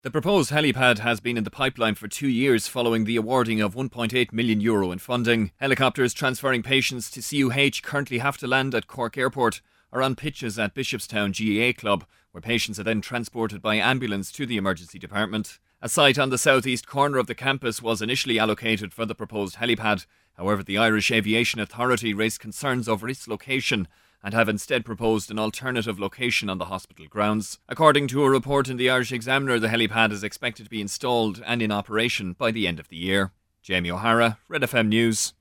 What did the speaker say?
The proposed helipad has been in the pipeline for 2 years following the awarding of €1.8 million in funding. Helicopters transferring patients to CUH currently have to land at Cork Airport or on pitches at Bishopstown GAA Club, where patients are then transported by ambulance to the emergency department. A site on the southeast corner of the campus was initially allocated for the proposed helipad. However, the Irish Aviation Authority raised concerns over its location and have instead proposed an alternative location on the hospital grounds. According to a report in the Irish Examiner, the helipad is expected to be installed and in operation by the end of the year. Jamie O'Hara, Red FM News.